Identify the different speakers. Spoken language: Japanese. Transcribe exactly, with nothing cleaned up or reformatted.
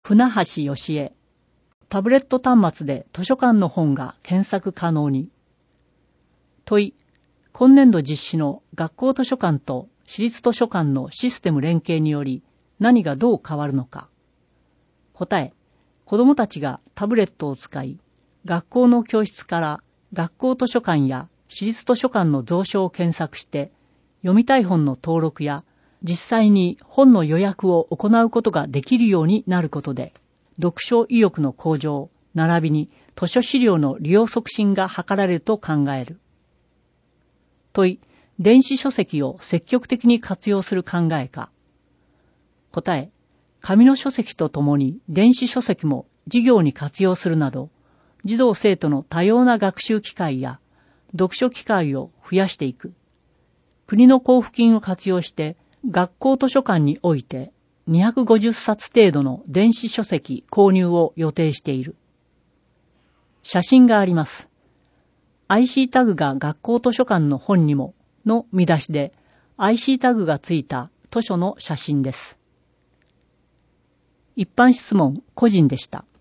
Speaker 1: 船橋義恵。タブレット端末で図書館の本が検索可能に。問い、今年度実施の学校図書館と私立図書館のシステム連携により何がどう変わるのか。答え、子どもたちがタブレットを使い、学校の教室から学校図書館や私立図書館の蔵書を検索して読みたい本の登録や実際に本の予約を行うことができるようになることで、読書意欲の向上、並びに図書資料の利用促進が図られると考える。問い、電子書籍を積極的に活用する考えか。答え、紙の書籍とともに電子書籍も授業に活用するなど、児童生徒の多様な学習機会や読書機会を増やしていく。国の交付金を活用して学校図書館においてにひゃくごじゅっさつ程度の電子書籍購入を予定している。写真があります。アイシー タグが学校図書館の本にもの見出しで アイシー タグがついた図書の写真です。一般質問個人でした。